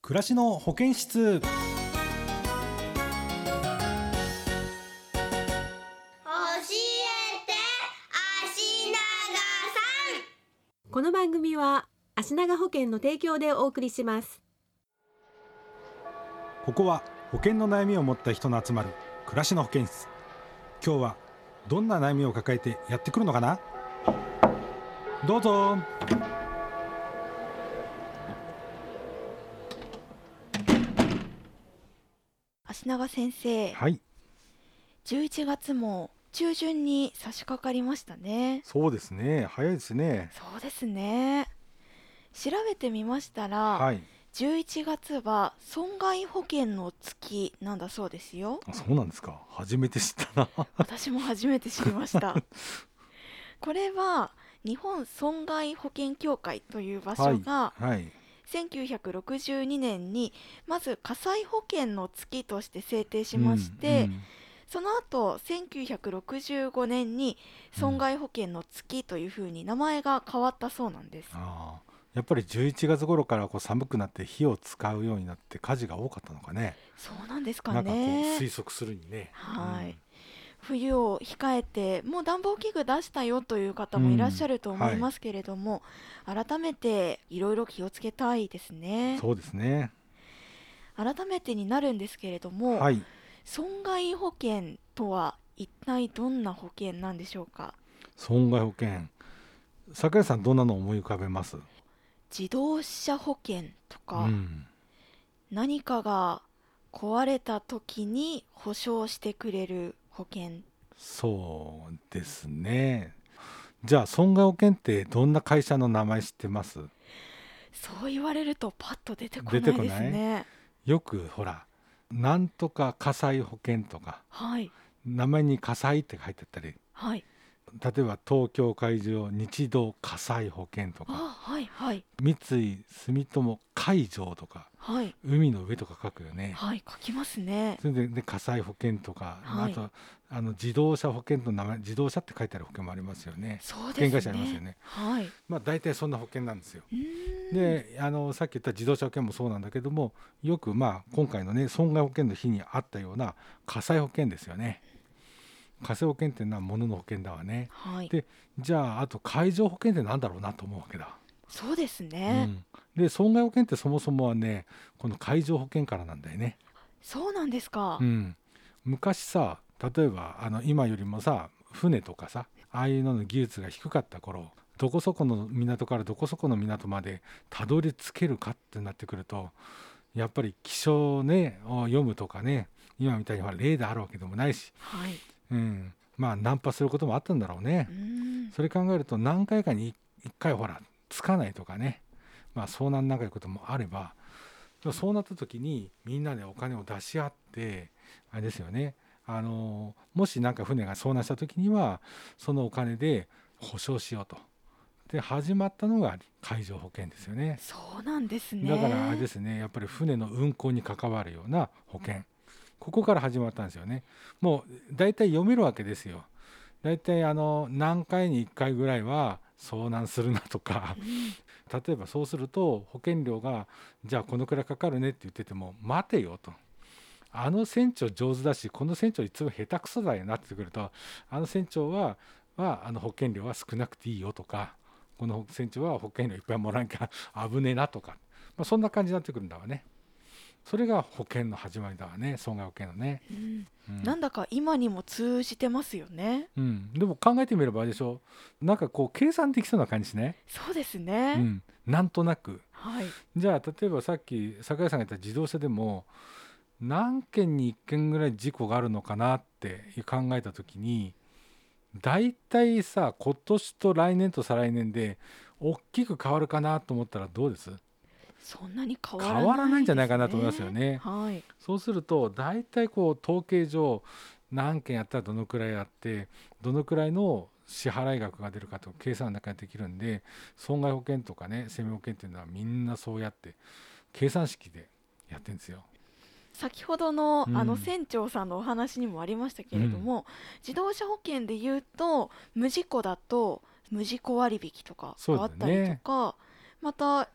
暮らしの保健室。 教えて足長さん。 この番組は足長保険の提供でお送りします。 ここは保険の悩みを持った人の集まる暮らしの保健室。今日はどんな悩みを抱えてやってくるのかな。どうぞ。 足長先生、 はい、 11月も中旬に差し掛かりましたね。 そうですね、早いですね。 そうですね。調べてみましたら、 はい、 11月は損害保険の月なんだそうですよ。 そうなんですか。初めて知ったな。 私も初めて知りましたこれは日本損害保険協会という場所が、 はい、 1962年にまず火災保険の月として制定しまして、その後1965年に損害保険の月というふうに名前が変わったそうなんです。 やっぱり11月頃から寒くなって火を使うようになって火事が多かったのかね。 そうなんですかなんかね。 推測するにね。 はい、冬を控えてもう暖房器具出したよという方もいらっしゃると思いますけれども、改めていろいろ気をつけたいですね。 そうですね。 改めてになるんですけれども、 はい、 損害保険とは一体どんな保険なんでしょうか。 損害保険、坂井さんどんなのを思い浮かべます？ 自動車保険とか、何かが壊れた時に保証してくれる保険。 そうですね。じゃあ損害保険ってどんな会社の名前知ってます？ そう言われるとパッと出てこないですね。 よくほらなんとか火災保険とか、 はい、 名前に火災って書いてあったり、 はい、 例えば東京海上日動火災保険とか、 はいはい、 三井住友海上とか、 はい、 海の上とか書くよね。 はい、書きますね。 それで、火災保険とか、 はい、 あと自動車保険の名前、自動車って書いてある保険もありますよね。 そうですね。 保険会社ありますよね。 はい、 大体そんな保険なんですよ。でさっき言った自動車保険もそうなんだけども、よく今回のね損害保険の日にあったような火災保険ですよね。火災保険っていうのは物の保険だわね。 はい、 でじゃああと海上保険ってなんだろうなと思うわけだ。 そうですね。 で損害保険ってそもそもはねこの海上保険からなんだよね。 そうなんですか。 昔さ、例えば今よりもさ船とかさああいうのの技術が低かった頃、どこそこの港からどこそこの港までたどり着けるかってなってくると、やっぱり気象ねを読むとかね、今みたいにレーダーあるわけでもないし、 はい、 ナンパすることもあったんだろうね。それ考えると何回かに1回つかないとかね、遭難なんかいうこともあれば、そうなった時にみんなでお金を出し合ってあれですよね、もしなんか船が遭難した時にはそのお金で保証しようと。で始まったのが海上保険ですよね。 そうなんですね。 だからあれですね、やっぱり船の運航に関わるような保険、ここから始まったんですよね。もうだいたい読めるわけですよ。だいたい何回に1回ぐらいは遭難するなとか、例えばそうすると保険料がじゃあこのくらいかかるねって言ってても、待てよと、船長上手だしこの船長いつも下手くそだよなってくると、船長は保険料は少なくていいよとか、この船長は保険料いっぱいもらわなきゃ危ねえなとか、そんな感じになってくるんだわね。それが保険の始まりだわね、損害保険のね。 なんだか今にも通じてますよね。 でも考えてみればあれでしょ、なんか計算できそうな感じしね。 そうですね。 なんとなく、 はい、 じゃあ例えばさっき坂井さんが言った自動車でも何件に1件ぐらい事故があるのかなって考えた時に、だいたいさ今年と来年と再来年で大きく変わるかなと思ったらどうです？ そんなに変わらないんじゃないかなと思いますよね。 はい、 そうするとだいたい統計上何件やったらどのくらいあってどのくらいの支払い額が出るかと計算の中でできるんで、損害保険とかね生命保険っていうのはみんなそうやって計算式でやってるんですよ。 先ほどの、船長さんのお話にもありましたけれども、自動車保険でいうと無事故だと無事故割引とかがあったりとか、また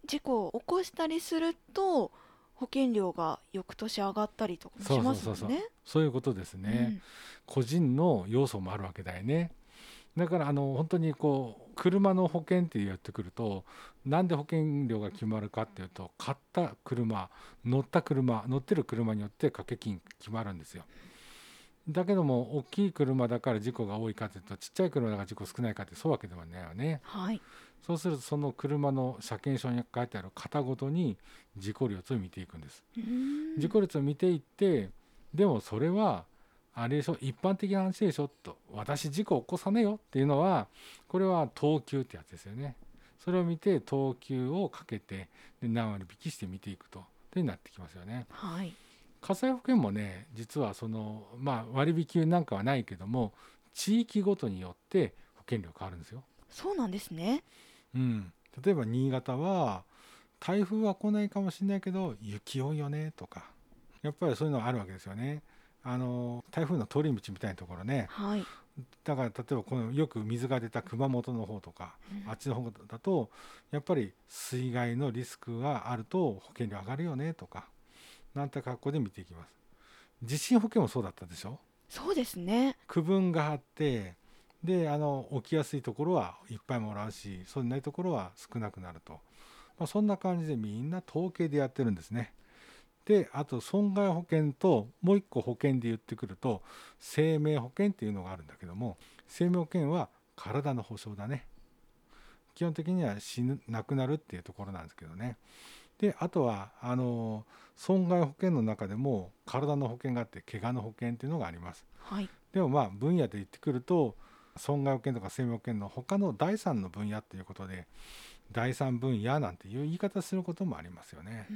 事故を起こしたりすると保険料が翌年上がったりとかもしますもんね。 そういうことですね、個人の要素もあるわけだよね。だから本当に車の保険って言ってくると、なんで保険料が決まるかっていうと、買った車、乗ってる車によって掛け金決まるんですよ。だけども大きい車だから事故が多いかというと、ちっちゃい車だから事故少ないかってそういうわけではないよね。そうするとその車の車検証に書いてある型ごとに事故率を見ていくんです。事故率を見ていって、でもそれはあれでしょ、一般的な話でしょと、私事故起こさねえよっていうのは、これは等級ってやつですよね。それを見て等級をかけて何割引きして見ていくとになってきますよね。火災保険もね、実は割引なんかはないけども、地域ごとによって保険料変わるんですよ。 そうなんですね。 例えば新潟は台風は来ないかもしれないけど雪多いよねとか、やっぱりそういうのがあるわけですよね。台風の通り道みたいなところね、だから例えばよく水が出た熊本の方とか、あっちの方だとやっぱり水害のリスクがあると保険料上がるよねとか、なんて格好で見ていきます。地震保険もそうだったでしょ。 そうですね。 区分があって、で起きやすいところはいっぱいもらうし、そうでないところは少なくなると、そんな感じでみんな統計でやってるんですね。であと損害保険ともう一個保険で言ってくると生命保険っていうのがあるんだけども、生命保険は体の保障だね。基本的には亡くなるっていうところなんですけどね。であとは損害保険の中でも体の保険があって怪我の保険っていうのがあります。でも分野で言ってくると損害保険とか生命保険の他の第三の分野っていうことで、第三分野なんていう言い方することもありますよね。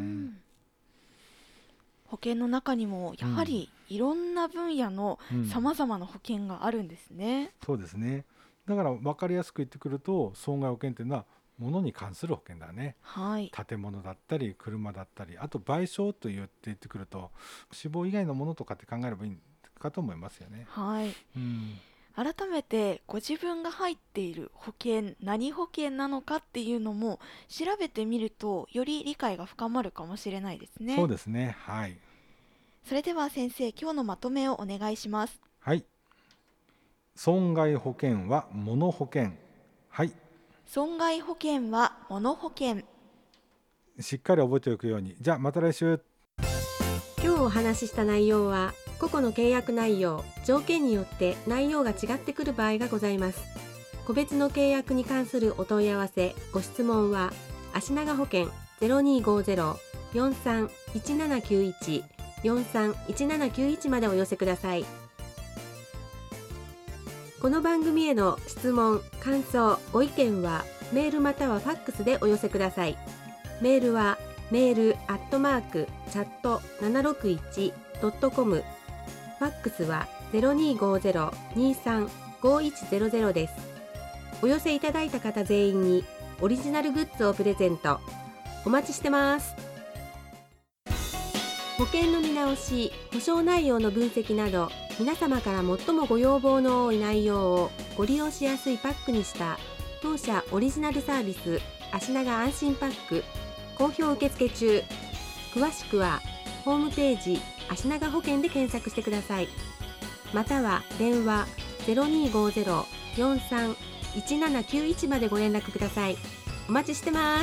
保険の中にもやはりいろんな分野のさまざまな保険があるんですね。 そうですね。だから分かりやすく言ってくると、損害保険っていうのは物に関する保険だね。建物だったり車だったり、あと賠償と言ってくると死亡以外のものとかって考えればいいかと思いますよね。 改めてご自分が入っている保険、何保険なのかっていうのも調べてみるとより理解が深まるかもしれないですね。 そうですね。 それでは先生、今日のまとめをお願いします。 損害保険は物保険。 損害保険は物保険。 しっかり覚えておくように。じゃあまた来週。 今日お話しした内容は個々の契約内容、条件によって内容が違ってくる場合がございます。個別の契約に関するお問い合わせ、ご質問は足長保険 0250-431791 431791までお寄せください。この番組への質問、感想、ご意見はメールまたはファックスでお寄せください。メールはmail@chat761.com、ファックスは 0250-235100 です。お寄せいただいた方全員にオリジナルグッズをプレゼント。お待ちしてます。保険の見直し、保証内容の分析など、皆様から最もご要望の多い内容をご利用しやすいパックにした当社オリジナルサービス、足長安心パック、好評受付中。詳しくはホームページ足長保険で検索してください。または電話 0250-431791 までご連絡ください。お待ちしてます。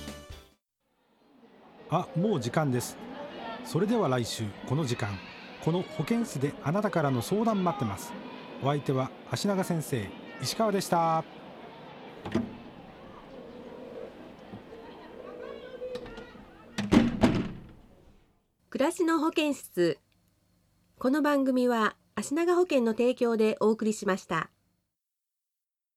もう時間です。それでは来週この時間、この保健室であなたからの相談待ってます。お相手は足長先生、石川でした。 暮らしの保健室。この番組は足長保険の提供でお送りしました。